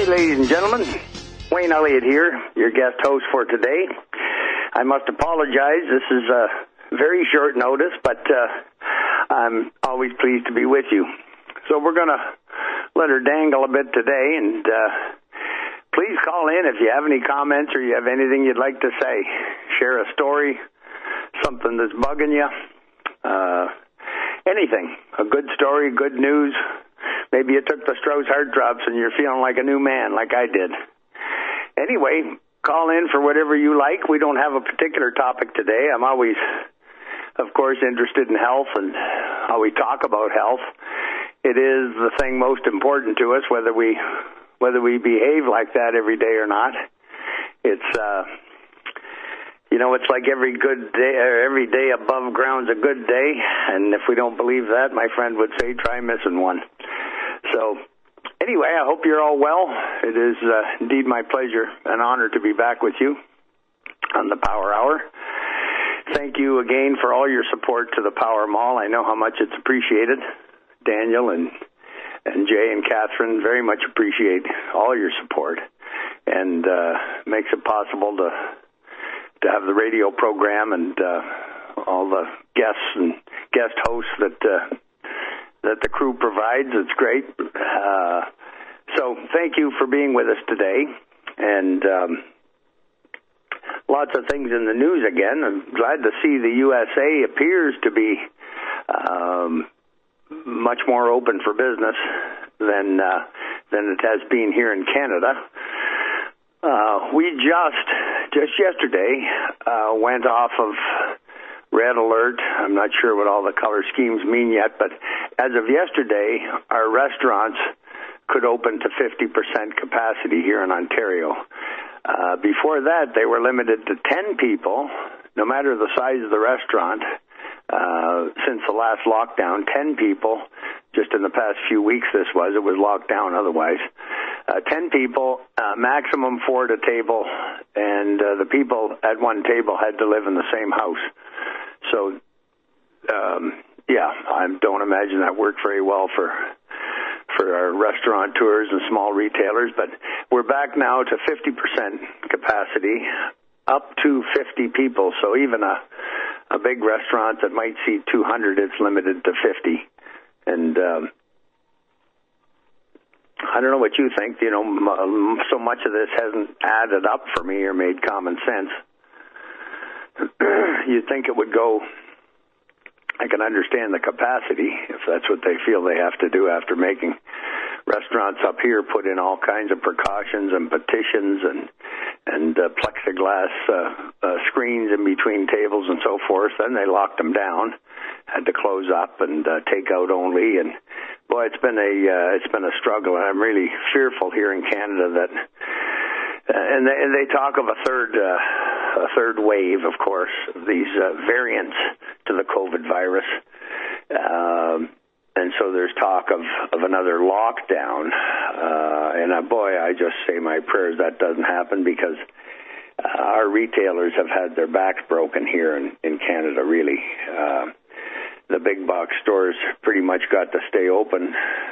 Hey, ladies and gentlemen, Wayne Elliott here, your guest host for today. I must apologize. This is very short notice, but I'm always pleased to be with you. So we're going to let her dangle a bit today, and please call in if you have any comments or you have anything you'd like to say. Share a story, something that's bugging you, anything. A good story, good news. Maybe you took the Strauss heart drops and you're feeling like a new man, like I did. Anyway, call in for whatever you like. We don't have a particular topic today. I'm always, of course, interested in health and how we talk about health. It is the thing most important to us, whether we behave like that every day or not. It's it's like every good day, or every day above ground's a good day, and if we don't believe that, my friend would say, try missing one. So, anyway, I hope you're all well. It is indeed my pleasure and honor to be back with you on the Power Hour. Thank you again for all your support to the Power Mall. I know how much it's appreciated. Daniel and Jay and Catherine very much appreciate all your support, and makes it possible to have the radio program and all the guests and guest hosts that the crew provides. It's great. So thank you for being with us today. And lots of things in the news again. I'm glad to see the USA appears to be much more open for business than it has been here in Canada. We just yesterday went off of red alert. I'm not sure what all the color schemes mean yet, but as of yesterday, our restaurants could open to 50% capacity here in Ontario. Before that, they were limited to 10 people, no matter the size of the restaurant. Since the last lockdown, 10 people, just in the past few weeks it was locked down otherwise. 10 people, maximum 4 at a table, and the people at one table had to live in the same house. So, I don't imagine that worked very well for our restaurateurs and small retailers, but we're back now to 50% capacity, up to 50 people. So even a big restaurant that might seat 200, it's limited to 50. And I don't know what you think. So much of this hasn't added up for me or made common sense. You'd think it would go. I can understand the capacity if that's what they feel they have to do after making restaurants up here put in all kinds of precautions and petitions and plexiglass screens in between tables and so forth. Then they locked them down, had to close up and take out only. And boy, it's been a struggle. And I'm really fearful here in Canada that. And they talk of a third wave, of course, these variants to the COVID virus. And so there's talk of another lockdown. And boy, I just say my prayers that doesn't happen, because our retailers have had their backs broken here in Canada, really. The big box stores pretty much got to stay open,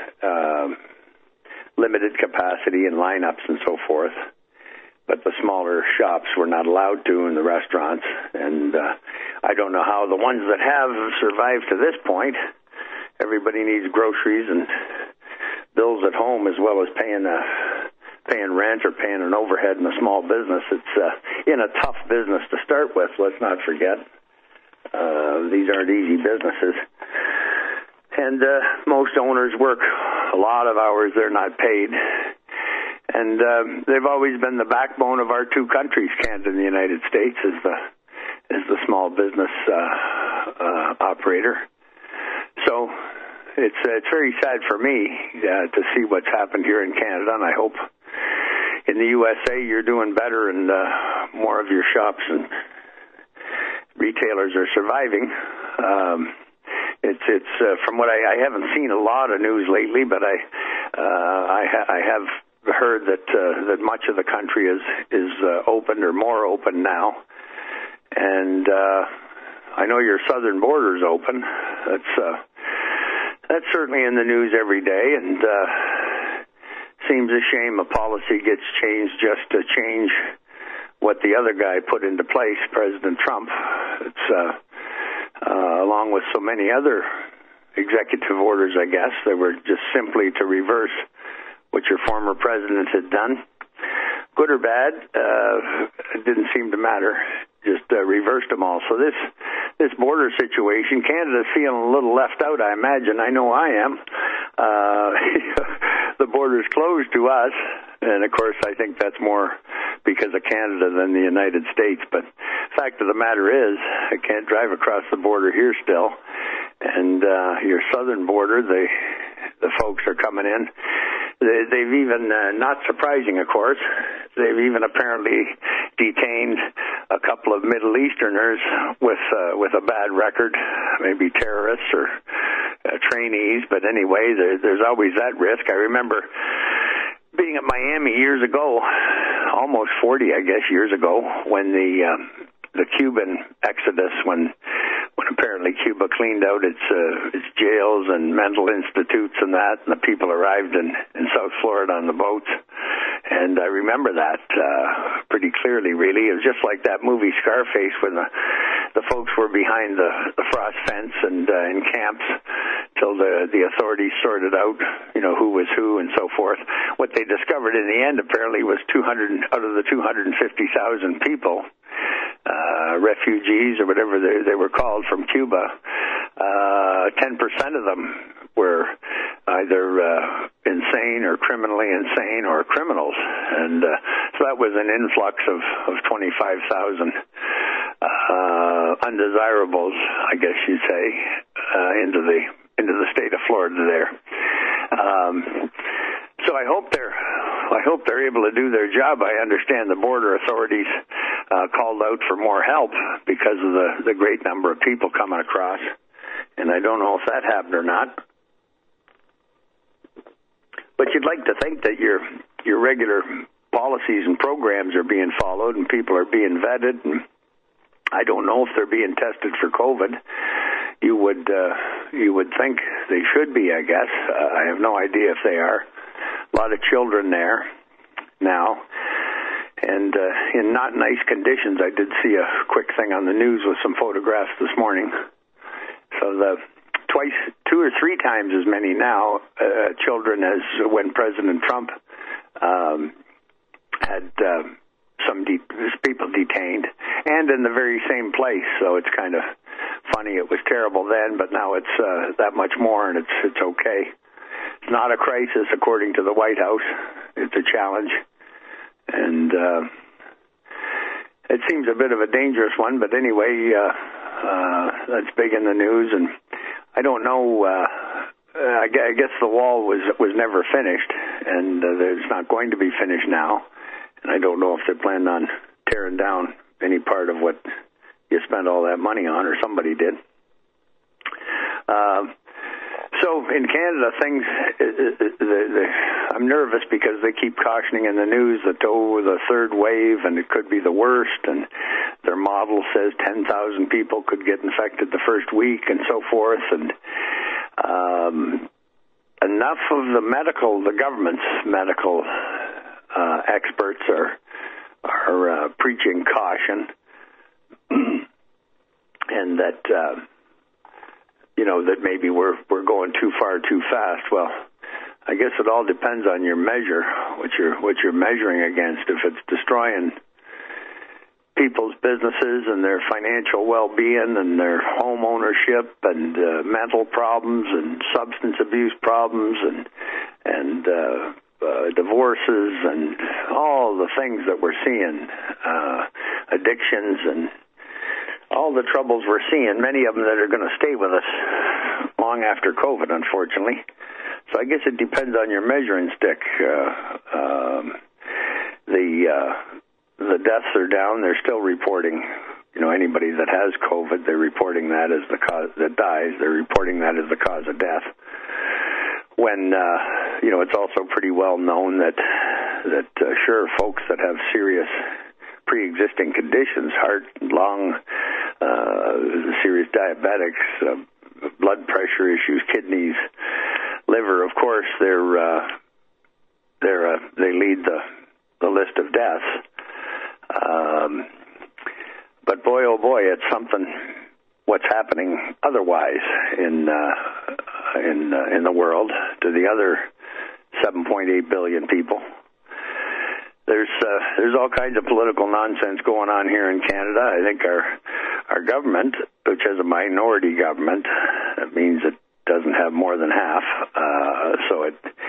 limited capacity and lineups and so forth. But the smaller shops were not allowed to in the restaurants. And I don't know how the ones that have survived to this point. Everybody needs groceries and bills at home, as well as paying rent or paying an overhead in a small business. It's in a tough business to start with, let's not forget. These aren't easy businesses. And most owners work a lot of hours they're not paid. And they've always been the backbone of our two countries, Canada and the United States, as the small business operator. So it's very sad for me to see what's happened here in Canada, and I hope in the USA you're doing better and more of your shops and retailers are surviving. It's from what I haven't seen a lot of news lately, but I have heard that much of the country is open or more open now, and I know your southern border's open. That's certainly in the news every day, and seems a shame a policy gets changed just to change what the other guy put into place, President Trump. It's along with so many other executive orders, I guess, that were just simply to reverse what your former president had done. Good or bad, it didn't seem to matter. Just reversed them all. So this border situation, Canada's feeling a little left out, I imagine. I know I am. The border's closed to us, and of course I think that's more because of Canada than the United States. But fact of the matter is, I can't drive across the border here still. And your southern border, the folks are coming in. They've even, not surprising, of course, they've even apparently detained a couple of Middle Easterners with a bad record, maybe terrorists or trainees. But anyway, there's always that risk. I remember being at Miami years ago, almost 40, I guess, years ago, when the Cuban exodus, when apparently Cuba cleaned out its jails and mental institutes and that, and the people arrived in South Florida on the boats. And I remember that pretty clearly, really. It was just like that movie Scarface, when the folks were behind the frost fence and in camps till the authorities sorted out, who was who and so forth. What they discovered in the end apparently was 200 out of the 250,000 people, refugees or whatever they were called from Cuba, 10% of them were either insane or criminally insane or criminals. And so that was an influx of 25,000 undesirables, I guess you'd say, into the state of Florida there. So I hope they're able to do their job. I understand the border authorities called out for more help because of the great number of people coming across, and I don't know if that happened or not. But you'd like to think that your regular policies and programs are being followed and people are being vetted, and I don't know if they're being tested for COVID. You would think they should be, I guess. I have no idea if they are. A lot of children there now, and in not nice conditions. I did see a quick thing on the news with some photographs this morning. So two or three times as many now children as when President Trump had some people detained, and in the very same place. So it's kind of funny. It was terrible then, but now it's that much more, and it's okay. It's not a crisis, according to the White House. It's a challenge, and it seems a bit of a dangerous one. But anyway, that's big in the news, and I don't know. I guess the wall was never finished, and it's not going to be finished now. And I don't know if they're planning on tearing down any part of what you spent all that money on, or somebody did. So in Canada, things, I'm nervous because they keep cautioning in the news that, the third wave, and it could be the worst, and their model says 10,000 people could get infected the first week and so forth, and enough of the government's medical experts are preaching caution, and that that maybe we're going too far too fast. Well, I guess it all depends on your measure, what you're measuring against. If it's destroying people's businesses and their financial well-being and their home ownership and mental problems and substance abuse problems and divorces and all the things that we're seeing, addictions and all the troubles we're seeing, many of them that are going to stay with us long after COVID, unfortunately. So I guess it depends on your measuring stick. The deaths are down. They're still reporting, anybody that has COVID, they're reporting that as the cause that dies. They're reporting that as the cause of death. When, it's also pretty well known that sure, folks that have serious pre-existing conditions, heart, lung, serious diabetics, blood pressure issues, kidneys, liver, of course, they're they lead the list of deaths. But boy, oh boy, it's something. What's happening otherwise in the world to the other 7.8 billion people? There's all kinds of political nonsense going on here in Canada. I think our government, which is a minority government, that means it doesn't have more than half. So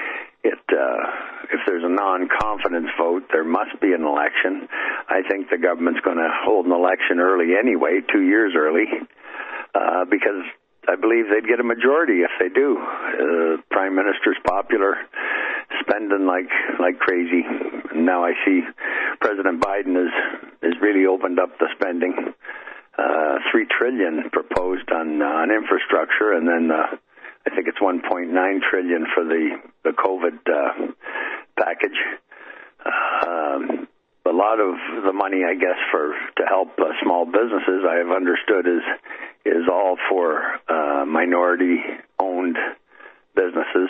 if there's a non-confidence vote, there must be an election. I think the government's going to hold an election early anyway, 2 years early, because I believe they'd get a majority if they do. Prime Minister's popular, spending like crazy. And now I see President Biden has really opened up the spending. $3 trillion proposed on infrastructure, and then I think it's $1.9 trillion for the COVID package. A lot of the money, I guess, to help small businesses, I have understood, is all for minority-owned businesses,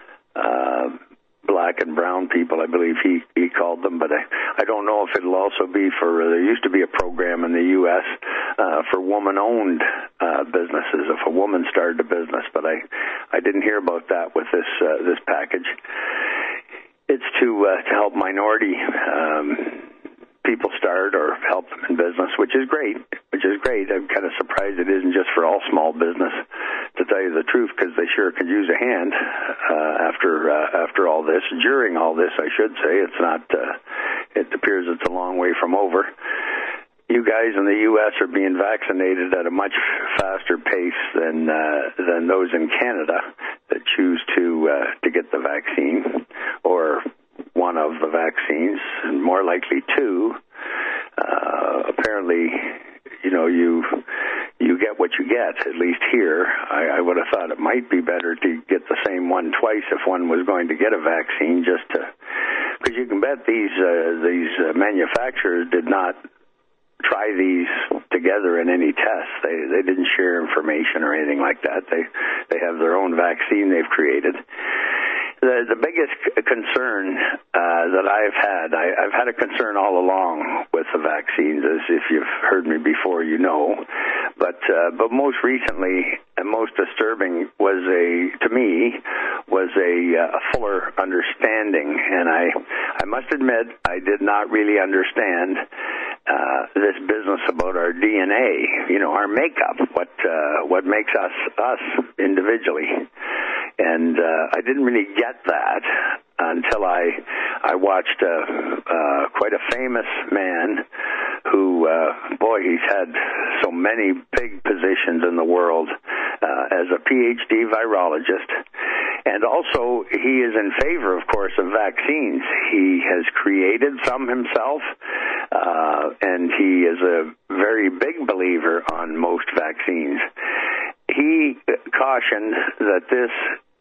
black and brown people, I believe he called them. But I don't know if it'll also be for. There used to be a program in the U.S. For woman-owned businesses, if a woman started a business, but I didn't hear about that with this package. It's to help minority people start or help them in business, which is great. I'm kind of surprised it isn't just for all small business, to tell you the truth, because they sure could use a hand after all this. During all this, I should say, it's not. It appears it's a long way from over. You guys in the U.S. are being vaccinated at a much faster pace than those in Canada that choose to get the vaccine, or one of the vaccines, and more likely two. Apparently, you get what you get, at least here. I would have thought it might be better to get the same one twice if one was going to get a vaccine, because you can bet these manufacturers did not try these together in any tests. They didn't share information or anything like that. They have their own vaccine they've created. The biggest concern that I've had a concern all along with the vaccines, as if you've heard me before, you know. But most recently and most disturbing was to me a fuller understanding. And I must admit I did not really understand this business about our DNA, our makeup, what makes us individually. And I didn't really get that until I watched quite a famous man who, he's had so many big positions in the world as a PhD virologist. And also, he is in favor, of course, of vaccines. He has created some himself, and he is a very big believer on most vaccines. He cautioned that this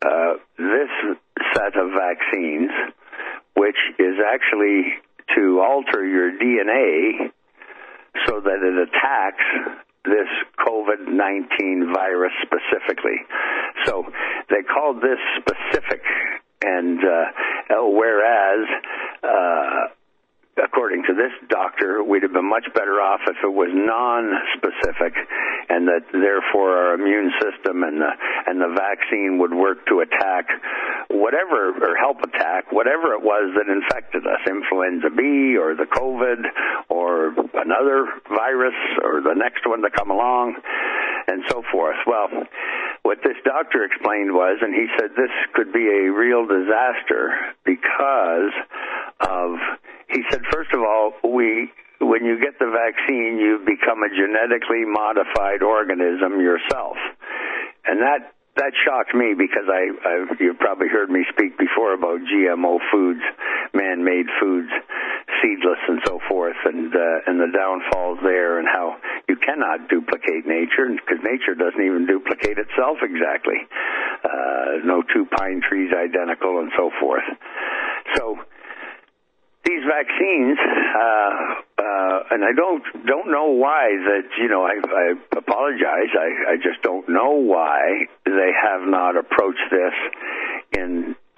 set of vaccines, which is actually to alter your DNA so that it attacks this COVID-19 virus specifically. So they called this specific, and whereas according to this doctor, we'd have been much better off if it was non-specific, and that therefore our immune system and the vaccine would work to attack whatever, or help attack whatever it was that infected us, influenza B or the COVID or another virus or the next one to come along, and so forth. Well, what this doctor explained was, and he said this could be a real disaster because of, he said, first of all, when you get the vaccine, you become a genetically modified organism yourself. And that shocked me because you've probably heard me speak before about GMO foods, man-made foods, seedless and so forth, and the downfalls there, and how you cannot duplicate nature, because nature doesn't even duplicate itself exactly. No two pine trees identical and so forth. So these vaccines, and I don't know why that, I apologize. I just don't know why they have not approached this in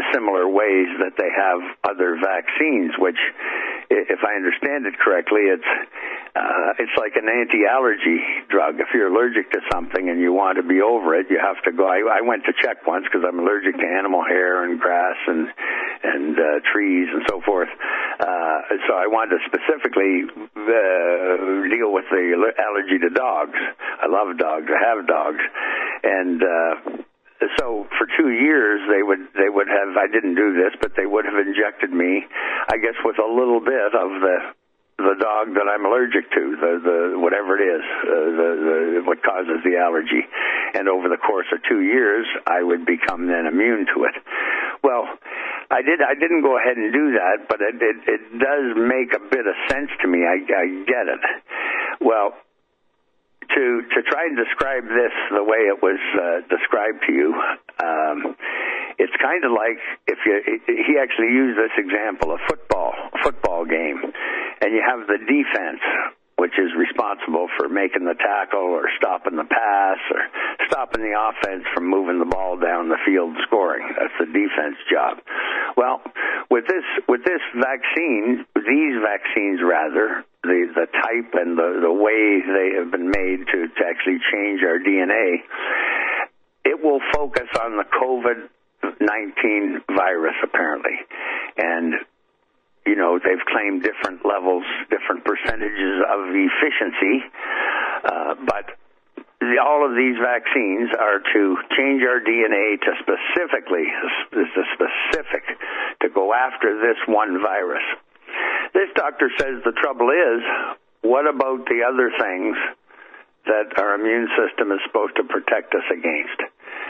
similar ways that they have other vaccines, which, if I understand it correctly, it's like an anti-allergy drug. If you're allergic to something and you want to be over it, you have to go. I went to check once because I'm allergic to animal hair and grass and trees and so forth. So I wanted to specifically deal with the allergy to dogs. I love dogs. I have dogs, and so for 2 years they would have. I didn't do this, but they would have injected me, I guess, with a little bit of the dog that I'm allergic to, the whatever it is, what causes the allergy. And over the course of 2 years, I would become then immune to it. Well, I didn't go ahead and do that, but it does make a bit of sense to me. I get it. Well, to try and describe this the way it was described to you, it's kind of like he actually used this example, a football game, and you have the defense, which is responsible for making the tackle or stopping the pass or stopping the offense from moving the ball down the field scoring. That's the defense job. Well, with this vaccine, these vaccines rather, the type and the way they have been made to actually change our DNA, it will focus on the COVID-19 virus apparently. And you know, they've claimed different levels, different percentages of efficiency, but all of these vaccines are to change our DNA to specific to go after this one virus. This doctor says the trouble is, what about the other things that our immune system is supposed to protect us against?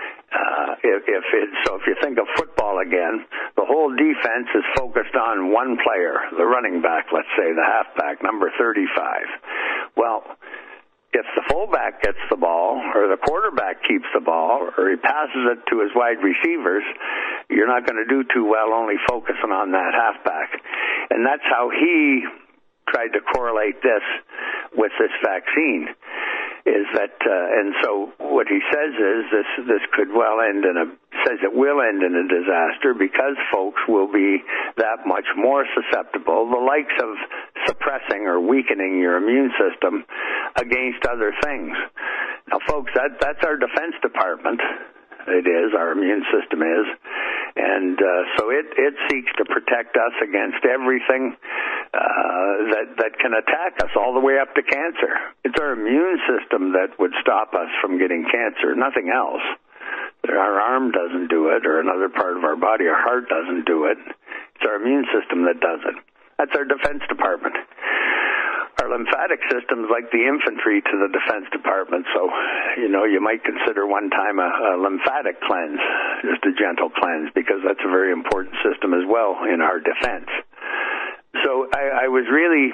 If you think of football again, the whole defense is focused on one player, the running back, let's say, the halfback, number 35. Well, if the fullback gets the ball, or the quarterback keeps the ball, or he passes it to his wide receivers, you're not going to do too well only focusing on that halfback. And that's how he tried to correlate this with this vaccine. Is that and so what he says is this could well end in it will end in a disaster because folks will be that much more susceptible, the likes of suppressing or weakening your immune system against other things. Now, folks, that's our Defense Department. It is, our immune system is, and so it seeks to protect us against everything that can attack us, all the way up to cancer. It's our immune system that would stop us from getting cancer, nothing else. Our arm doesn't do it, or another part of our body, our heart doesn't do it. It's our immune system that does it. That's our Defense Department. Our lymphatic system is like the infantry to the Defense Department, so, you know, you might consider one time a lymphatic cleanse, just a gentle cleanse, because that's a very important system as well in our defense. So I was really,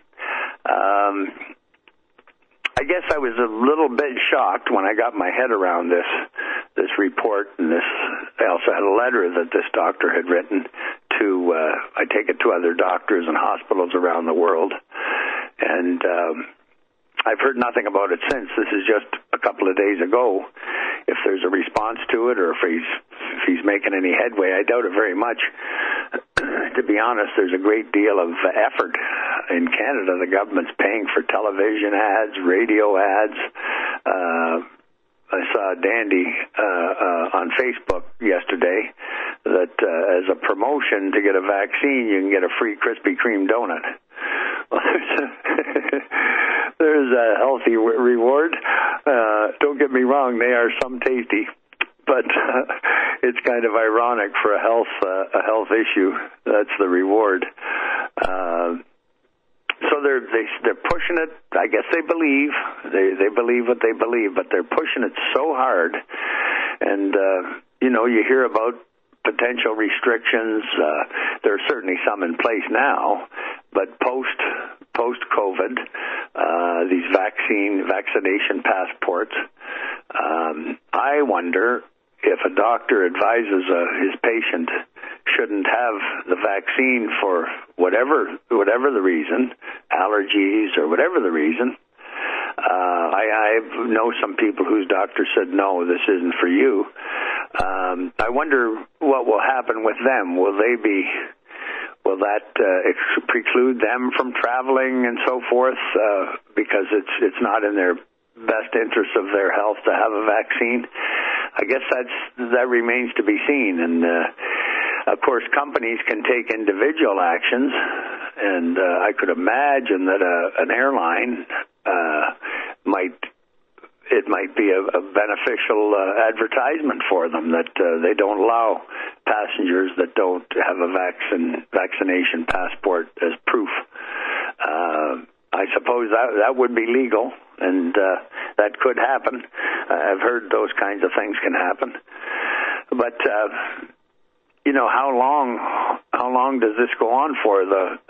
I guess I was a little bit shocked when I got my head around this report, and I also had a letter that this doctor had written to, I take it to other doctors and hospitals around the world. And I've heard nothing about it since. This is just a couple of days ago. If there's a response to it, or if he's making any headway, I doubt it very much. To be honest, there's a great deal of effort in Canada. The government's paying for television ads, radio ads. I saw a dandy on Facebook yesterday that as a promotion to get a vaccine, you can get a free Krispy Kreme donut. There's a healthy reward. Don't get me wrong; they are some tasty, but it's kind of ironic for a health issue. That's the reward. So they're pushing it. I guess they believe what they believe, but they're pushing it so hard. And you know, you hear about potential restrictions. There are certainly some in place now, but post-COVID, these vaccination passports. I wonder if a doctor advises his patient shouldn't have the vaccine for whatever the reason, allergies or whatever the reason. I know some people whose doctor said, no, this isn't for you. I wonder what will happen with them. Will that preclude them from traveling and so forth? Because it's not in their best interest of their health to have a vaccine. I guess that remains to be seen. And of course, companies can take individual actions, and I could imagine that an airline might be a beneficial advertisement for them that they don't allow passengers that don't have a vaccination passport as proof. I suppose that would be legal, and that could happen. I've heard those kinds of things can happen. But how long does this go on for?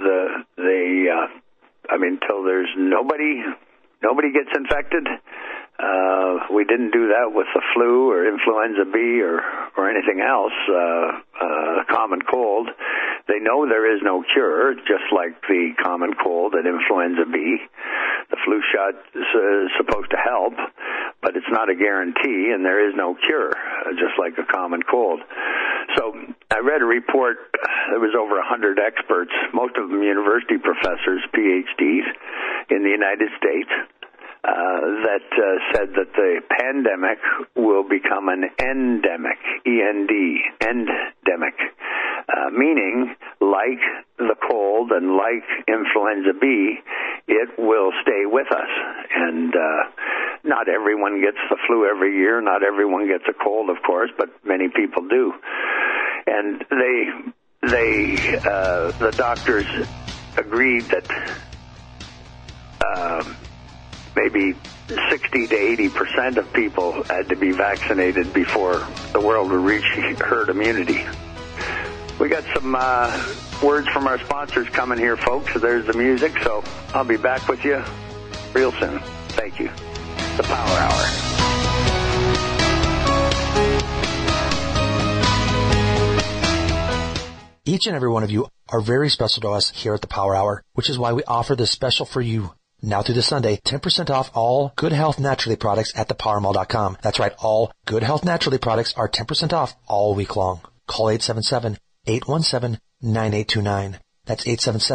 Till there's nobody gets infected. We didn't do that with the flu or influenza B or anything else, common cold. They know there is no cure, just like the common cold and influenza B. The flu shot is supposed to help, but it's not a guarantee, and there is no cure, just like a common cold. So I read a report. There was over 100 experts, most of them university professors, PhDs, in the United States, that said that the pandemic will become an endemic, E-N-D, endemic, meaning like the cold and like influenza B, it will stay with us. And not everyone gets the flu every year. Not everyone gets a cold, of course, but many people do. And the doctors agreed that maybe 60 to 80% of people had to be vaccinated before the world would reach herd immunity. We got some words from our sponsors coming here, folks. So there's the music. So I'll be back with you real soon. Thank you. The Power Hour. Each and every one of you are very special to us here at the Power Hour, which is why we offer this special for you. Now through this Sunday, 10% off all Good Health Naturally products at thepowermall.com. That's right, all Good Health Naturally products are 10% off all week long. Call 877-817-9829. That's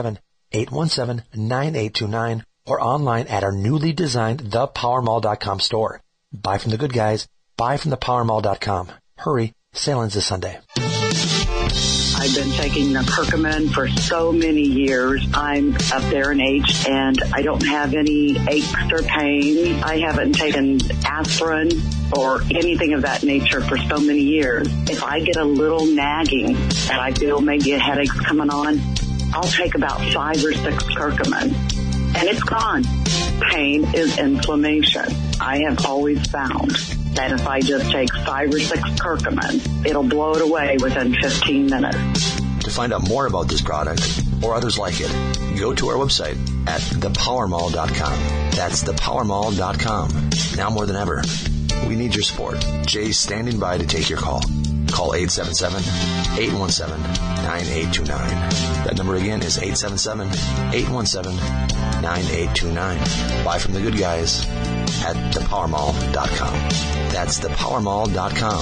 877-817-9829, or online at our newly designed thepowermall.com store. Buy from the good guys. Buy from thepowermall.com. Hurry, sale ends this Sunday. I've been taking the curcumin for so many years. I'm up there in age, and I don't have any aches or pain. I haven't taken aspirin or anything of that nature for so many years. If I get a little nagging and I feel maybe a headache's coming on, I'll take about 5 or 6 curcumin, and it's gone. Pain is inflammation. I have always found that if I just take 5 or 6 curcumin, it'll blow it away within 15 minutes. To find out more about this product or others like it, go to our website at thepowermall.com. That's thepowermall.com. Now more than ever, we need your support. Jay's standing by to take your call. Call 877-817-9829. That number again is 877-817-9829. Buy from the good guys at thepowermall.com. That's thepowermall.com.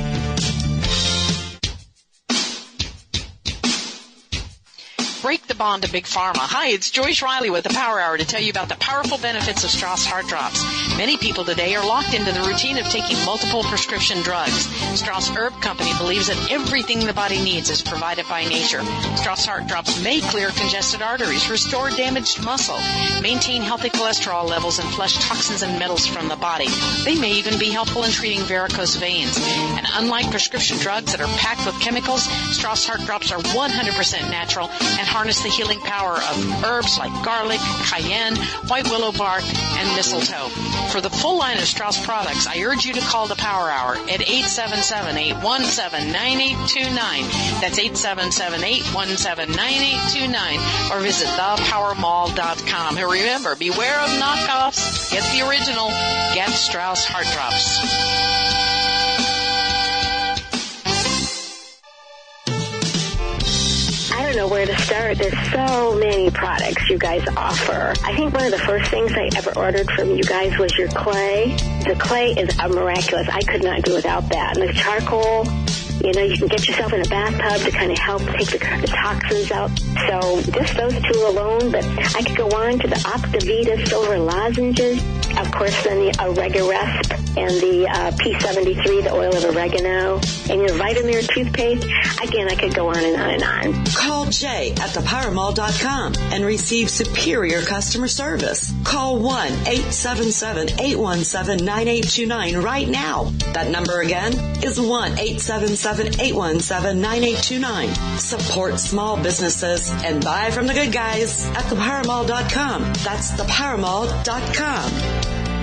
Break the bond to Big Pharma. Hi, it's Joyce Riley with the Power Hour to tell you about the powerful benefits of Strauss Heart Drops. Many people today are locked into the routine of taking multiple prescription drugs. Strauss Herb Company believes that everything the body needs is provided by nature. Strauss Heart Drops may clear congested arteries, restore damaged muscle, maintain healthy cholesterol levels, and flush toxins and metals from the body. They may even be helpful in treating varicose veins. And unlike prescription drugs that are packed with chemicals, Strauss Heart Drops are 100% natural and harness the healing power of herbs like garlic, cayenne, white willow bark, and mistletoe. For the full line of Strauss products, I urge you to call the Power Hour at 877-817-9829. That's 877-817-9829, or visit thepowermall.com. And remember, beware of knockoffs. Get the original. Get Strauss Heart Drops. I don't know where to start. There's so many products you guys offer. I think one of the first things I ever ordered from you guys was your clay. The clay is miraculous. I could not do without that. And the charcoal, you know, you can get yourself in a bathtub to kind of help take the toxins out. So just those two alone, but I could go on to the Optivita silver lozenges. Of course, then the Oregaresp and the P73, the oil of oregano, and your Vitamir toothpaste. Again, I could go on and on and on. Call Jay at thepowermall.com and receive superior customer service. Call 1-877-817-9829 right now. That number again is 1-877-817-9829. Support small businesses and buy from the good guys at thepowermall.com. That's thepowermall.com.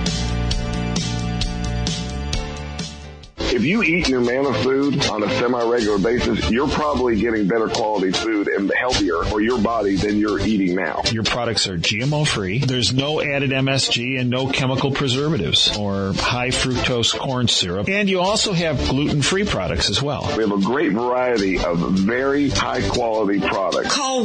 If you eat Numanna food on a semi-regular basis, you're probably getting better quality food and healthier for your body than you're eating now. Your products are GMO-free. There's no added MSG and no chemical preservatives or high fructose corn syrup. And you also have gluten-free products as well. We have a great variety of very high-quality products. Call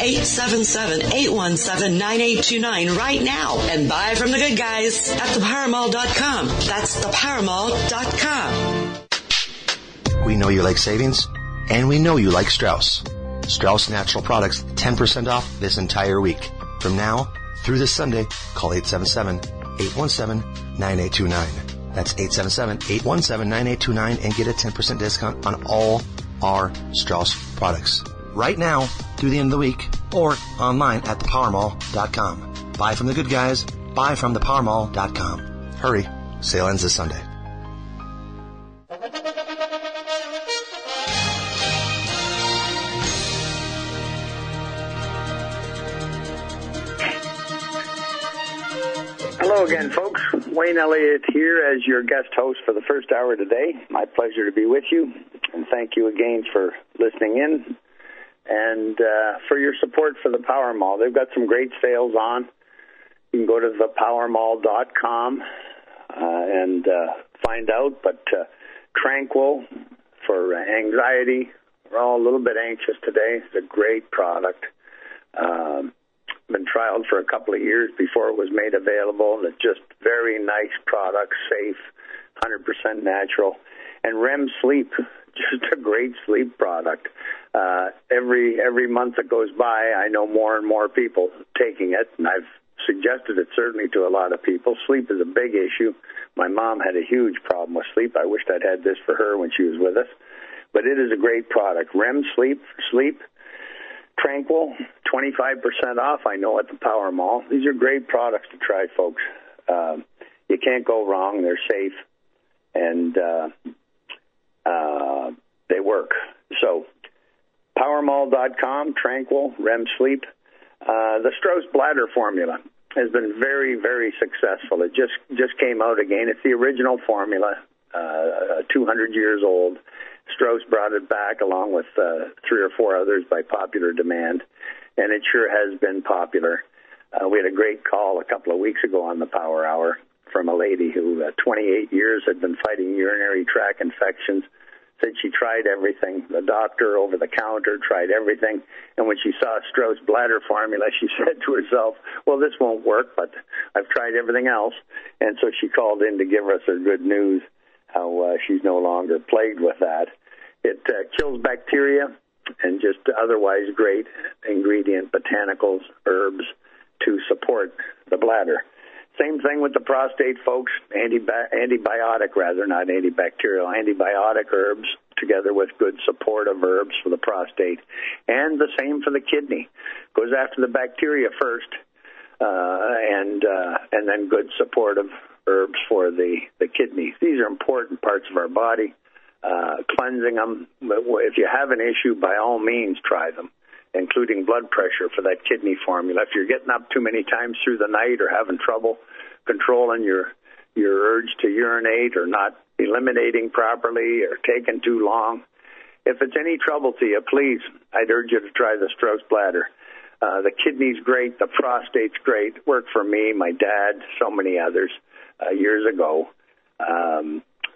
1-877-817-9829 right now and buy from the good guys at thepowermall.com. That's thepowermall.com. We know you like savings, and we know you like Strauss. Strauss Natural Products, 10% off this entire week. From now through this Sunday, call 877-817-9829. That's 877-817-9829 and get a 10% discount on all our Strauss products. Right now through the end of the week or online at thepowermall.com. Buy from the good guys, buy from thepowermall.com. Hurry, sale ends this Sunday. Hello again, folks. Wayne Elliott here as your guest host for the first hour today. My pleasure to be with you, and thank you again for listening in and for your support for the Power Mall. They've got some great sales on. You can go to thepowermall.com and find out, but Tranquil for anxiety. We're all a little bit anxious today. It's a great product. Been trialed for a couple of years before it was made available. It's just very nice product, safe, 100% natural. And REM Sleep, just a great sleep product. Every month that goes by, I know more and more people taking it, and I've suggested it certainly to a lot of people. Sleep is a big issue. My mom had a huge problem with sleep. I wished I'd had this for her when she was with us. But it is a great product. REM Sleep for sleep. Tranquil, 25% off, I know, at the Power Mall. These are great products to try, folks. You can't go wrong. They're safe, and they work. So, PowerMall.com, Tranquil, REM Sleep. The Strauss Bladder formula has been very, very successful. It just came out again. It's the original formula, 200 years old. Strauss brought it back along with 3 or 4 others by popular demand, and it sure has been popular. We had a great call a couple of weeks ago on the Power Hour from a lady who 28 years had been fighting urinary tract infections, said she tried everything. The doctor over the counter tried everything, and when she saw Strauss Bladder formula, she said to herself, well, this won't work, but I've tried everything else. And so she called in to give us her good news, how she's no longer plagued with that. It kills bacteria and just otherwise great ingredient, botanicals, herbs to support the bladder. Same thing with the prostate, folks. Antibiotic, rather, not antibacterial, antibiotic herbs together with good supportive herbs for the prostate. And the same for the kidney. Goes after the bacteria first, and then good supportive herbs for the kidneys. These are important parts of our body. Cleansing them. If you have an issue, by all means, try them, including blood pressure for that kidney formula. If you're getting up too many times through the night or having trouble controlling your urge to urinate or not eliminating properly or taking too long, if it's any trouble to you, please, I'd urge you to try the Strauss Bladder. The kidney's great. The prostate's great. Worked for me, my dad, so many others years ago.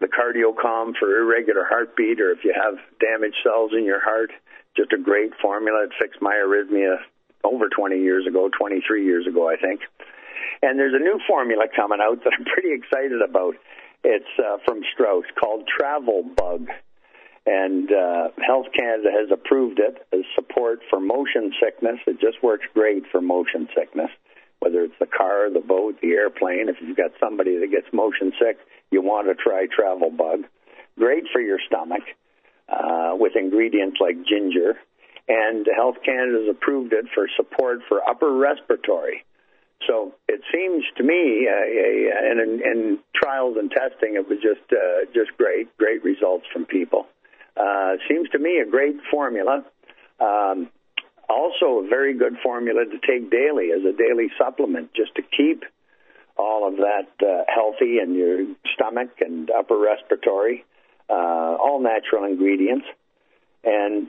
the CardioCalm for irregular heartbeat, or if you have damaged cells in your heart, just a great formula. It fixed my arrhythmia over 23 years ago, I think. And there's a new formula coming out that I'm pretty excited about. It's from Strauss called Travel Bug. And Health Canada has approved it as support for motion sickness. It just works great for motion sickness, whether it's the car, the boat, the airplane. If you've got somebody that gets motion sick, you want to try Travel Bug. Great for your stomach with ingredients like ginger. And Health Canada has approved it for support for upper respiratory. So it seems to me, in trials and testing, it was just great results from people. Seems to me a great formula. Also a very good formula to take daily as a daily supplement, just to keep all of that healthy in your stomach and upper respiratory, all natural ingredients. And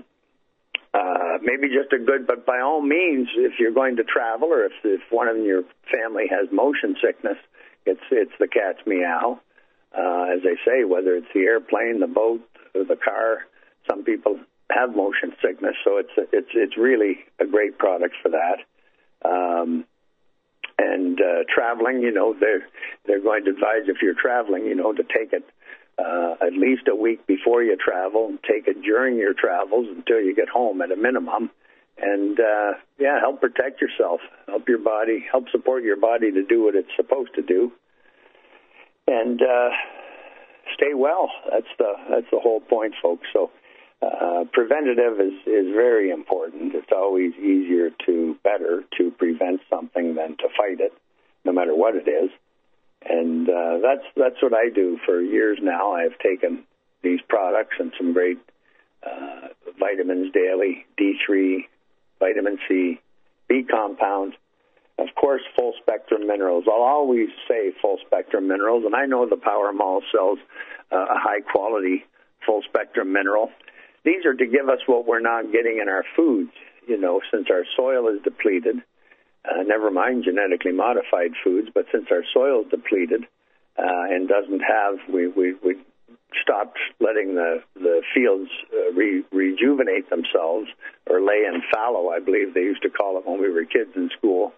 maybe just a good, but by all means, if you're going to travel or if one in your family has motion sickness, it's the cat's meow. As I say, whether it's the airplane, the boat, or the car, some people have motion sickness, so it's really a great product for that. And traveling, they're going to advise if you're traveling, to take it at least a week before you travel, and take it during your travels until you get home at a minimum, and help protect yourself, help your body, help support your body to do what it's supposed to do, and stay well. That's the whole point, folks. So preventative is very important. It's always better to prevent something than to fight it, no matter what it is. And that's what I do for years now. I've taken these products and some great vitamins daily, D3, vitamin C, B compounds, of course, full-spectrum minerals. I'll always say full-spectrum minerals, and I know the Power Mall sells a high-quality full-spectrum mineral. These are to give us what we're not getting in our foods, since our soil is depleted. Never mind genetically modified foods, but since our soil is depleted and doesn't have, we stopped letting the fields rejuvenate themselves, or lay in fallow, I believe they used to call it when we were kids in school.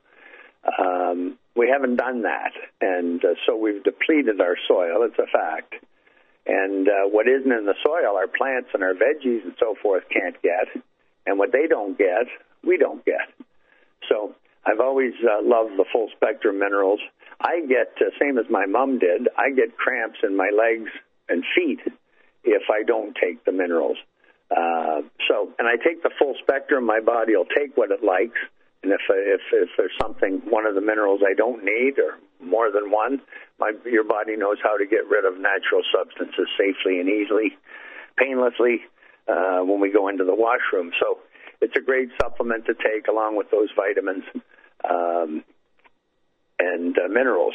We haven't done that, and so we've depleted our soil. It's a fact. And what isn't in the soil, our plants and our veggies and so forth can't get, and what they don't get, we don't get. So I've always loved the full-spectrum minerals. I get, same as my mom did, I get cramps in my legs and feet if I don't take the minerals. And I take the full spectrum, my body will take what it likes. And if there's one of the minerals I don't need, or more than one, your body knows how to get rid of natural substances safely and easily, painlessly, when we go into the washroom. So it's a great supplement to take along with those vitamins and minerals.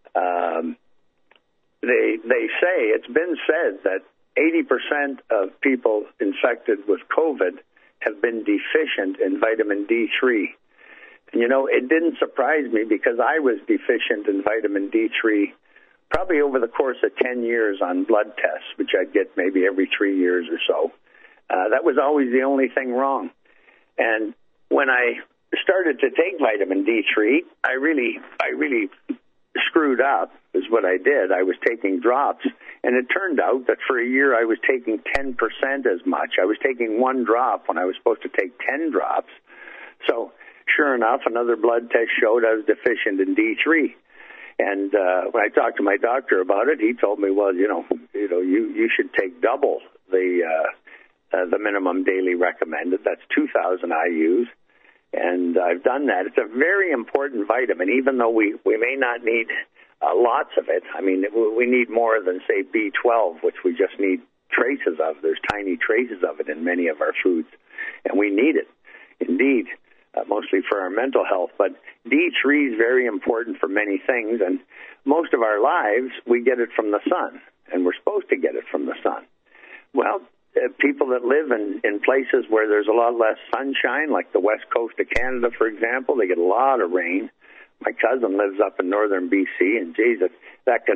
They say, it's been said that 80% of people infected with COVID have been deficient in vitamin D3. And, it didn't surprise me because I was deficient in vitamin D3 probably over the course of 10 years on blood tests, which I'd get maybe every 3 years or so. That was always the only thing wrong. And when I started to take vitamin D3, I really screwed up, is what I did. I was taking drops, and it turned out that for a year I was taking 10% as much. I was taking one drop when I was supposed to take 10 drops. So sure enough, another blood test showed I was deficient in D3. And when I talked to my doctor about it, he told me, well, you should take double the minimum daily recommended. That's 2,000 IUs. And I've done that. It's a very important vitamin, even though we may not need lots of it. I mean, we need more than, say, B12, which we just need traces of. There's tiny traces of it in many of our foods, and we need it, indeed, mostly for our mental health. But D3 is very important for many things, and most of our lives, we get it from the sun, and we're supposed to get it from the sun. Well, people that live in places where there's a lot less sunshine, like the west coast of Canada, for example, they get a lot of rain. My cousin lives up in northern BC, and geez, that can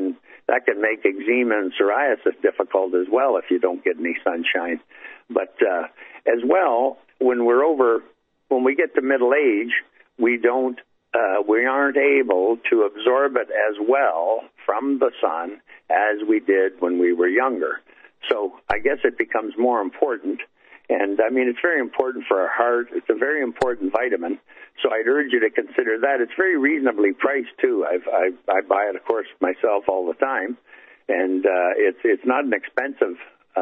that can make eczema and psoriasis difficult as well if you don't get any sunshine. But as well, when we get to middle age, we aren't able to absorb it as well from the sun as we did when we were younger. So I guess it becomes more important. And, I mean, it's very important for our heart. It's a very important vitamin. So I'd urge you to consider that. It's very reasonably priced, too. I buy it, of course, myself all the time. And it's not an expensive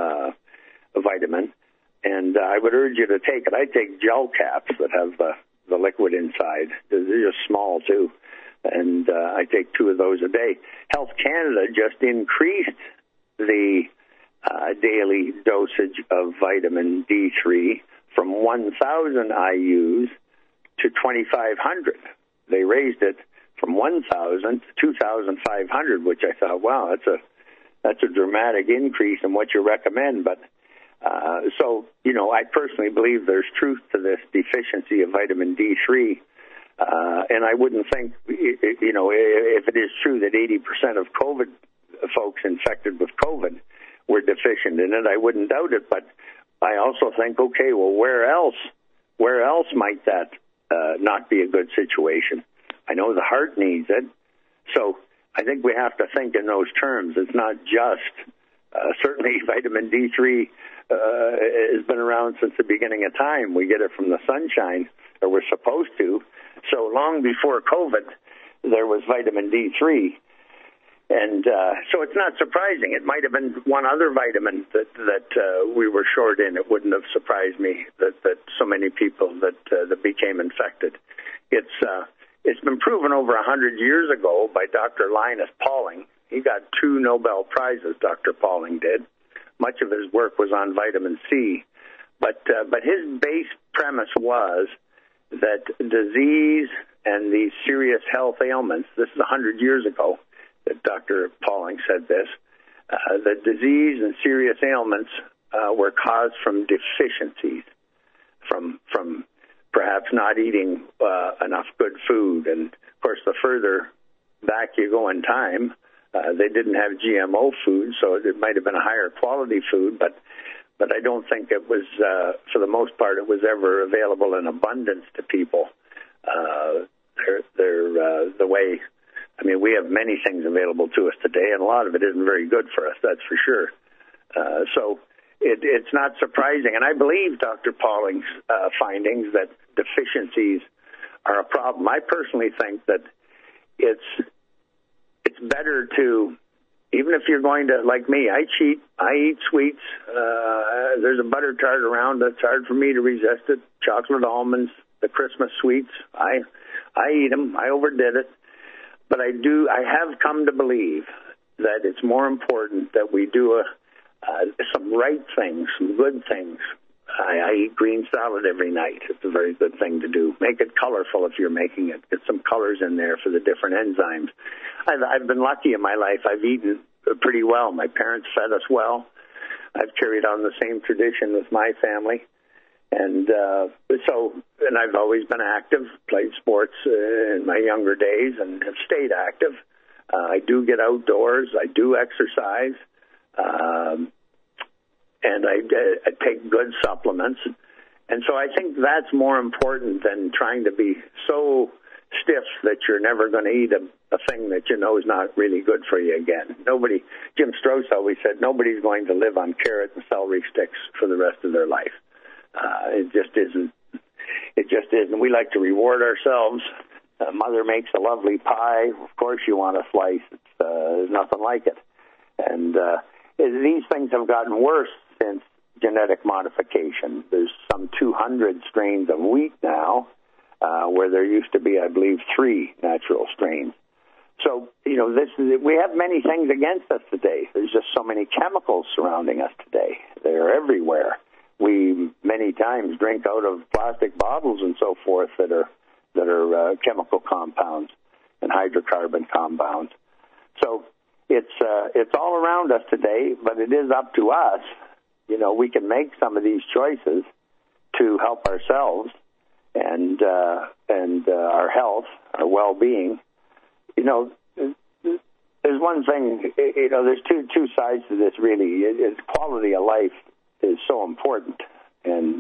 vitamin. And I would urge you to take it. I take gel caps that have the liquid inside. They're just small, too. And I take 2 of those a day. Health Canada just increased the daily dosage of vitamin D3 from 1,000 IUs to 2,500. They raised it from 1,000 to 2,500, which I thought, wow, that's a dramatic increase in what you recommend. But so, you know, I personally believe there's truth to this deficiency of vitamin D3. And I wouldn't think, you know, if it is true that 80% of COVID folks infected with COVID were deficient in it, I wouldn't doubt it. But I also think, okay, well, where else might that not be a good situation? I know the heart needs it. So I think we have to think in those terms. It's not just, certainly vitamin D3 has been around since the beginning of time. We get it from the sunshine, or we're supposed to. So long before COVID, there was vitamin D3. And so it's not surprising. It might have been one other vitamin that we were short in. It wouldn't have surprised me that so many people that became infected. It's been proven over 100 years ago by Dr. Linus Pauling. He got 2 Nobel Prizes, Dr. Pauling did. Much of his work was on vitamin C. But his base premise was that disease and these serious health ailments, this is 100 years ago that Dr. Pauling said this, that disease and serious ailments were caused from deficiencies, from perhaps not eating enough good food. And, of course, the further back you go in time, they didn't have GMO food, so it might have been a higher quality food, but I don't think it was, for the most part, it was ever available in abundance to people. They're the way, I mean, we have many things available to us today, and a lot of it isn't very good for us, that's for sure. So it's not surprising, and I believe Dr. Pauling's findings that deficiencies are a problem. I personally think that it's better to, even if you're going to, like me, I cheat, I eat sweets. There's a butter tart around. It's hard for me to resist it. Chocolate almonds, the Christmas sweets. I eat them. I overdid it. But I have come to believe that it's more important that we do some right things, some good things. I eat green salad every night. It's a very good thing to do. Make it colorful if you're making it. Get some colors in there for the different enzymes. I've been lucky in my life. I've eaten pretty well. My parents fed us well. I've carried on the same tradition with my family. And and I've always been active, played sports in my younger days and have stayed active. I do get outdoors. I do exercise. And I take good supplements. And so I think that's more important than trying to be so stiff that you're never going to eat a thing that you know is not really good for you again. Jim Strauss always said, nobody's going to live on carrot and celery sticks for the rest of their life. It just isn't. It just isn't. We like to reward ourselves. Mother makes a lovely pie. Of course you want a slice. There's nothing like it. And these things have gotten worse since genetic modification. There's some 200 strains of wheat now, where there used to be, I believe, 3 natural strains. So, you know, we have many things against us today. There's just so many chemicals surrounding us today. They're everywhere. We many times drink out of plastic bottles and so forth that are chemical compounds and hydrocarbon compounds. So it's all around us today, but it is up to us. You know, we can make some of these choices to help ourselves and our health, our well-being. You know, there's one thing, there's two sides to this, really. It's quality of life is so important. And,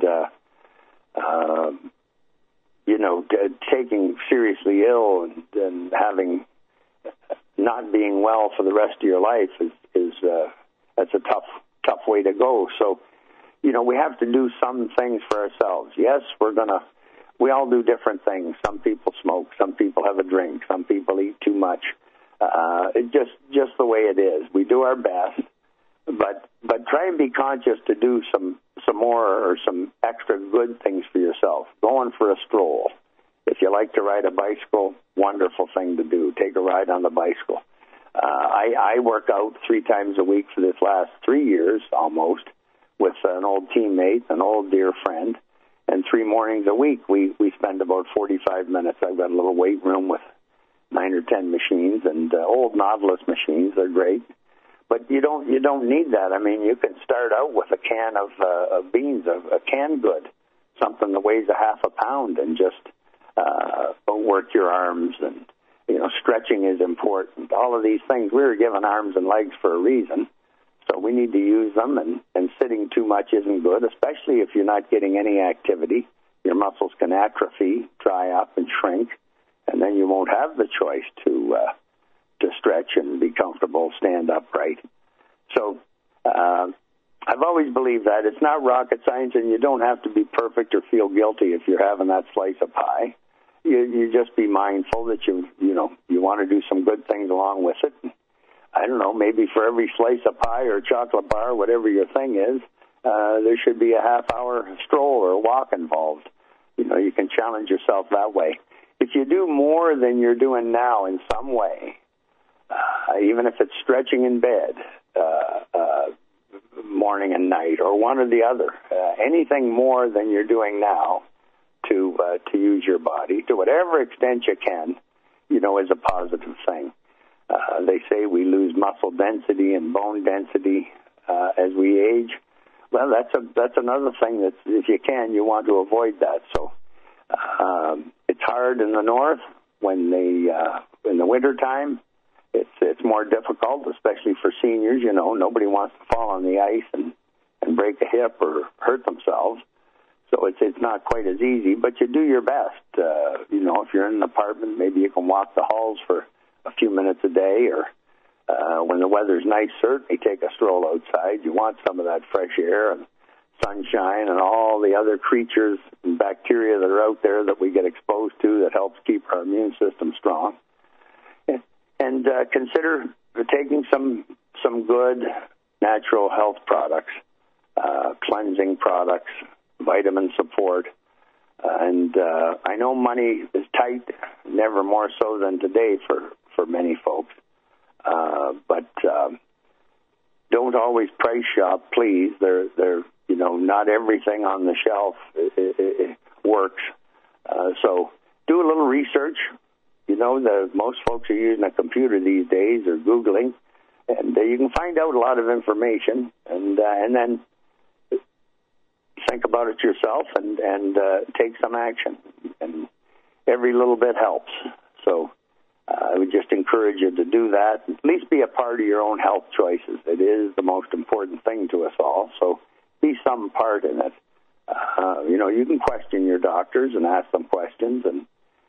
taking seriously ill and having not being well for the rest of your life is that's a tough way to go. So, we have to do some things for ourselves. Yes, we all do different things. Some people smoke, some people have a drink, some people eat too much. It's just the way it is. We do our best, but try and be conscious to do some more or some extra good things for yourself. Going for a stroll. If you like to ride a bicycle, wonderful thing to do. Take a ride on the bicycle. I work out 3 times a week for this last 3 years almost with an old teammate, an old dear friend, and 3 mornings a week we spend about 45 minutes. I've got a little weight room with 9 or 10 machines and old Nautilus machines. They're great. But you don't need that. I mean, you can start out with a can of beans, a canned good, something that weighs a half a pound, and just work your arms. And stretching is important. All of these things, we were given arms and legs for a reason, so we need to use them. And sitting too much isn't good, especially if you're not getting any activity. Your muscles can atrophy, dry up, and shrink, and then you won't have the choice to stretch and be comfortable, stand upright. So I've always believed that. It's not rocket science, and you don't have to be perfect or feel guilty if you're having that slice of pie. You just be mindful that you want to do some good things along with it. I don't know, maybe for every slice of pie or chocolate bar, whatever your thing is, there should be a half-hour stroll or walk involved. You can challenge yourself that way. If you do more than you're doing now in some way, even if it's stretching in bed morning and night or one or the other, anything more than you're doing now to use your body to whatever extent you can, is a positive thing. They say we lose muscle density and bone density as we age. Well, that's another thing that if you can, you want to avoid that. So it's hard in the north when in the wintertime. It's more difficult, especially for seniors. Nobody wants to fall on the ice and break a hip or hurt themselves. So it's not quite as easy, but you do your best. If you're in an apartment, maybe you can walk the halls for a few minutes a day, or when the weather's nice, certainly take a stroll outside. You want some of that fresh air and sunshine and all the other creatures and bacteria that are out there that we get exposed to that helps keep our immune system strong. And consider taking some good natural health products, cleansing products, vitamin support. And I know money is tight, never more so than today for many folks. But don't always price shop, please. They're not everything on the shelf it works. So do a little research. Most folks are using a computer these days or Googling, and you can find out a lot of information, and then think about it yourself and take some action. And every little bit helps. So I would just encourage you to do that. At least be a part of your own health choices. It is the most important thing to us all. So be some part in it. You can question your doctors and ask them questions, and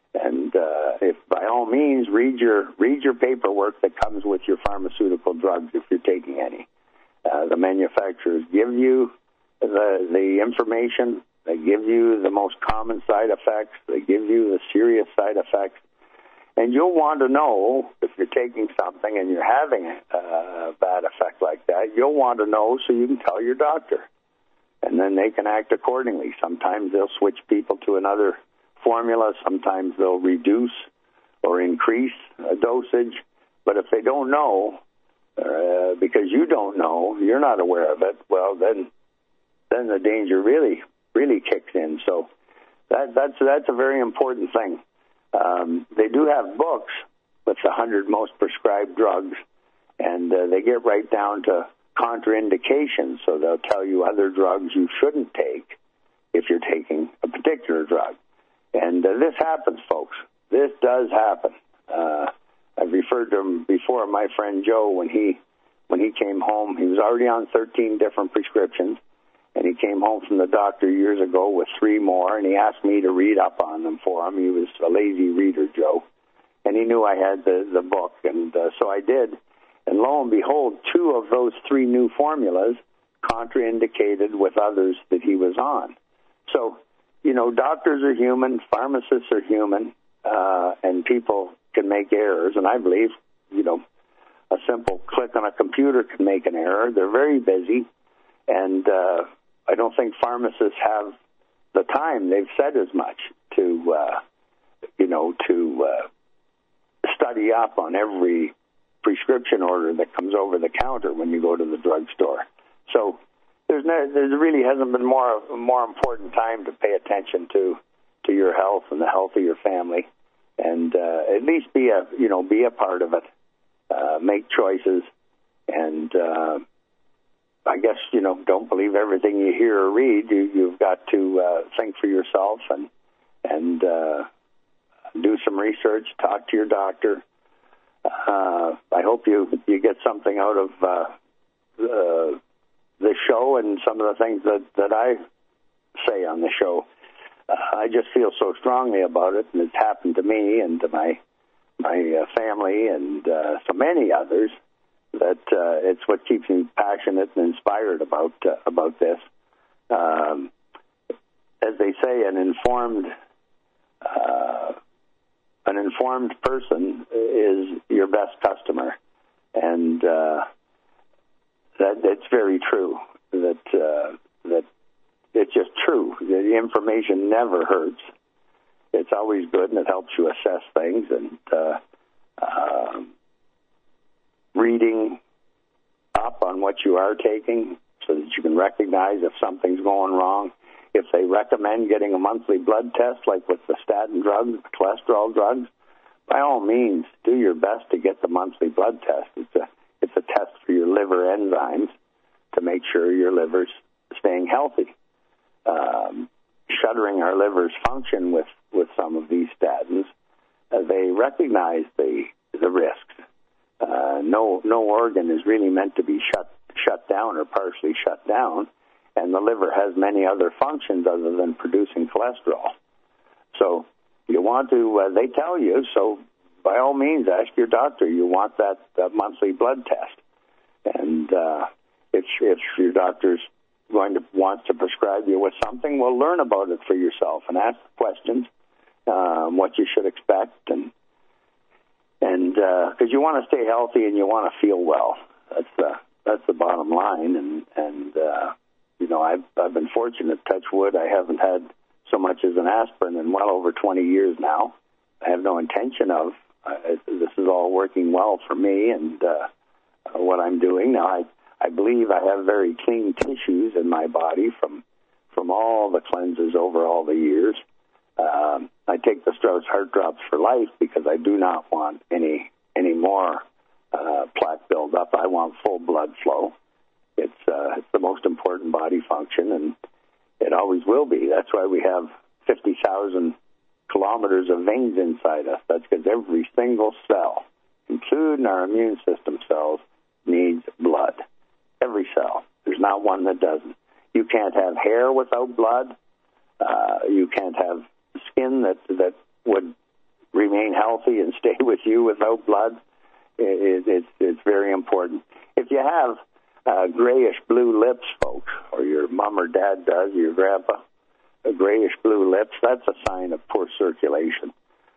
if by all means read your paperwork that comes with your pharmaceutical drugs if you're taking any. The manufacturers give you the information. They give you the most common side effects. They give you the serious side effects. And you'll want to know if you're taking something and you're having a bad effect like that. You'll want to know so you can tell your doctor. And then they can act accordingly. Sometimes they'll switch people to another formula. Sometimes they'll reduce or increase a dosage. But if they don't know, because you don't know, you're not aware of it, well, then the danger really kicks in. So that's a very important thing. They do have books with the 100 most prescribed drugs, and they get right down to contraindications. So they'll tell you other drugs you shouldn't take if you're taking a particular drug. And this happens, folks. This does happen. I've referred to him before, my friend Joe, when he came home, he was already on 13 different prescriptions, and he came home from the doctor years ago with 3 more, and he asked me to read up on them for him. He was a lazy reader, Joe, and he knew I had the book, and so I did. And lo and behold, 2 of those 3 new formulas contraindicated with others that he was on. So, you know, doctors are human, pharmacists are human, and people can make errors. And I believe, you know, a simple click on a computer can make an error. They're very busy, and I don't think pharmacists have the time. They've said as much to study up on every prescription order that comes over the counter when you go to the drugstore. So there really hasn't been more important time to pay attention to your health and the health of your family, and at least be a part of it. Make choices, and I guess, you know, don't believe everything you hear or read. You've got to think for yourself and do some research. Talk to your doctor. I hope you get something out of the show and some of the things that I say on the show. I just feel so strongly about it, and it's happened to me and to my family and so many others, that it's what keeps me passionate and inspired about this. As they say, an informed person is your best customer, and that's very true. That it's just true. The information never hurts. It's always good, and it helps you assess things. And reading up on what you are taking so that you can recognize if something's going wrong. If they recommend getting a monthly blood test, like with the statin drugs, the cholesterol drugs, by all means, do your best to get the monthly blood test. It's a test for your liver enzymes to make sure your liver's staying healthy. Shuttering our liver's function with some of these statins, they recognize the risks. No organ is really meant to be shut down or partially shut down, and the liver has many other functions other than producing cholesterol. So you want to, they tell you, so by all means ask your doctor. You want that monthly blood test. And if your doctor's wants to prescribe you with something, well, learn about it for yourself and ask questions, what you should expect, and because you want to stay healthy and you want to feel well. That's the bottom line. And you know, I've been fortunate, touch wood, I haven't had so much as an aspirin in well over 20 years now. I have no intention of. This is all working well for me and what I'm doing now. I believe I have very clean tissues in my body from all the cleanses over all the years. I take the Strauss Heart Drops for life because I do not want any more plaque buildup. I want full blood flow. It's the most important body function, and it always will be. That's why we have 50,000 kilometers of veins inside us. That's because every single cell, including our immune system cells, needs blood. Every cell. There's not one that doesn't. You can't have hair without blood. You can't have skin that would remain healthy and stay with you without blood. It's very important. If you have grayish-blue lips, folks, or your mom or dad does, your grandpa, grayish-blue lips, that's a sign of poor circulation.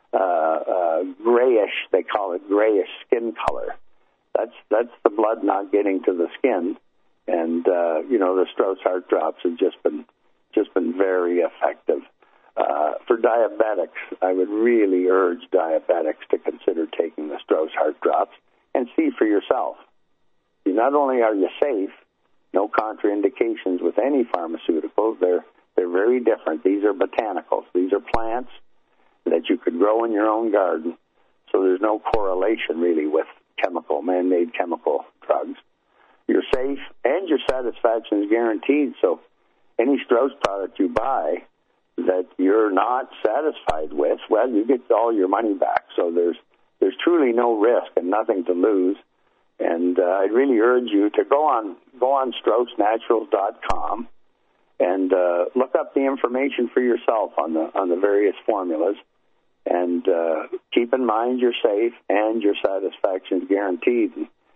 Grayish, they call it grayish skin color. That's the blood not getting to the skin, and the Strauss Heart Drops have just been very effective. For diabetics, I would really urge diabetics to consider taking the Strauss Heart Drops and see for yourself. Not only are you safe, no contraindications with any pharmaceuticals. They're very different. These are botanicals. These are plants that you could grow in your own garden. So there's no correlation really with man-made chemical drugs. You're safe and your satisfaction is guaranteed. So any Strauss product you buy that you're not satisfied with, well, you get all your money back. So there's there's truly no risk and nothing to lose. And I'd really urge you to go on StraussNaturals.com and look up the information for yourself on the various formulas. And keep in mind you're safe and your satisfaction is guaranteed.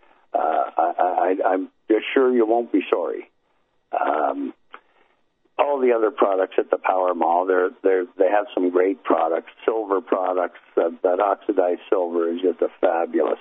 I'm just sure you won't be sorry. All the other products at the Power Mall, they have some great products, silver products. That oxidized silver is just a fabulous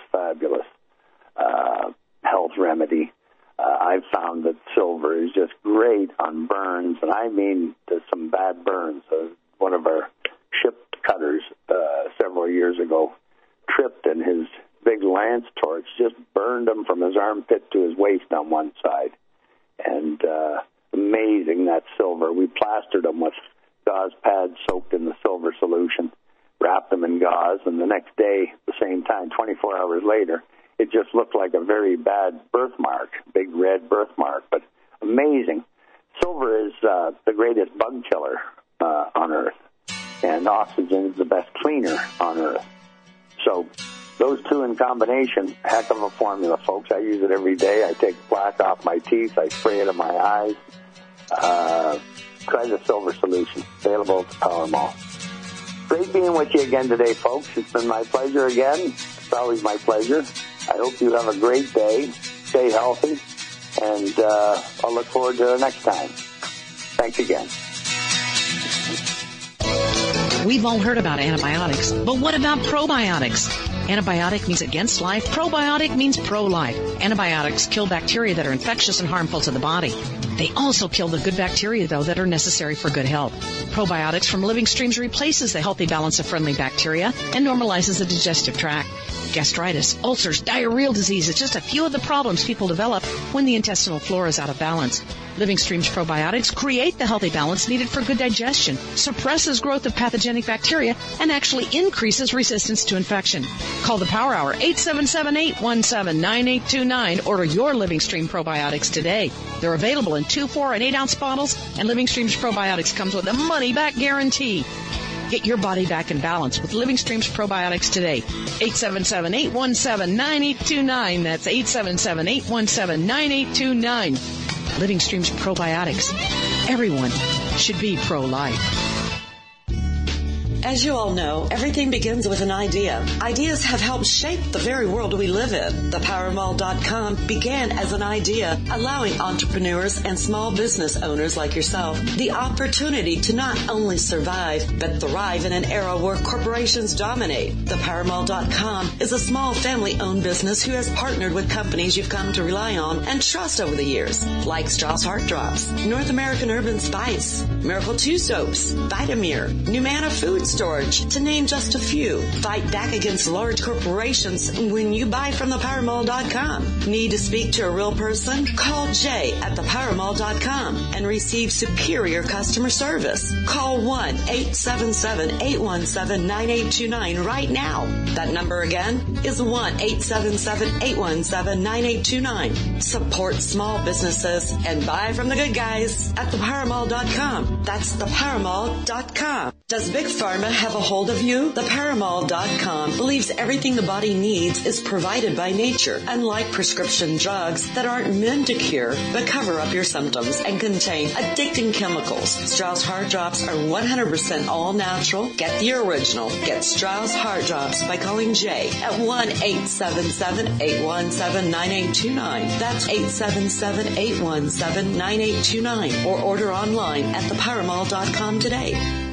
health remedy. I've found that silver is just great on burns, and I mean some bad burns. One of our ship cutters several years ago tripped, and his big lance torch just burned him from his armpit to his waist on one side. And amazing, that silver. We plastered him with gauze pads soaked in the silver solution, wrapped them in gauze, and the next day, at the same time, 24 hours later, it just looked like a very bad birthmark, big red birthmark, but amazing. Silver is the greatest bug killer on Earth, and oxygen is the best cleaner on Earth. So those two in combination, heck of a formula, folks. I use it every day. I take plaque off my teeth. I spray it in my eyes. Try the silver solution, available at the Power Mall. Great being with you again today, folks. It's been my pleasure again. It's always my pleasure. I hope you have a great day. Stay healthy, and I'll look forward to the next time. Thanks again. We've all heard about antibiotics, but what about probiotics? Antibiotic means against life. Probiotic means pro-life. Antibiotics kill bacteria that are infectious and harmful to the body. They also kill the good bacteria, though, that are necessary for good health. Probiotics from Living Streams replaces the healthy balance of friendly bacteria and normalizes the digestive tract. Gastritis, ulcers, diarrheal disease is just a few of the problems people develop when the intestinal flora is out of balance. Living Streams probiotics create the healthy balance needed for good digestion, suppresses growth of pathogenic bacteria, and actually increases resistance to infection. Call the Power Hour, 877-817-9829. Order your Living Stream probiotics today. They're available in 2, 4, and 8-ounce bottles, and Living Streams probiotics comes with a money-back guarantee. Get your body back in balance with Living Streams probiotics today. 877-817-9829. That's 877-817-9829. Living Streams probiotics. Everyone should be pro-life. As you all know, everything begins with an idea. Ideas have helped shape the very world we live in. ThePowerMall.com began as an idea, allowing entrepreneurs and small business owners like yourself the opportunity to not only survive, but thrive in an era where corporations dominate. ThePowerMall.com is a small family-owned business who has partnered with companies you've come to rely on and trust over the years, like Strauss Heart Drops, North American Urban Spice, Miracle 2 Soaps, Vitamir, Numana Food Storage, to name just a few. Fight back against large corporations when you buy from ThePowerMall.com. Need to speak to a real person? Call Jay at ThePowerMall.com and receive superior customer service. Call 1-877-817-9829 right now. That number again is 1-877-817-9829. Support small businesses and buy from the good guys at ThePowerMall.com. That's ThePowerMall.com. Does Big Pharma have a hold of you? ThePowerMall.com believes everything the body needs is provided by nature, unlike prescription drugs that aren't meant to cure but cover up your symptoms and contain addicting chemicals. Strauss Heart Drops are 100% all natural. Get the original. Get Strauss Heart Drops by calling Jay at 1-877-817-9829. That's 877-817-9829. Or order online at ThePowerMall.com today.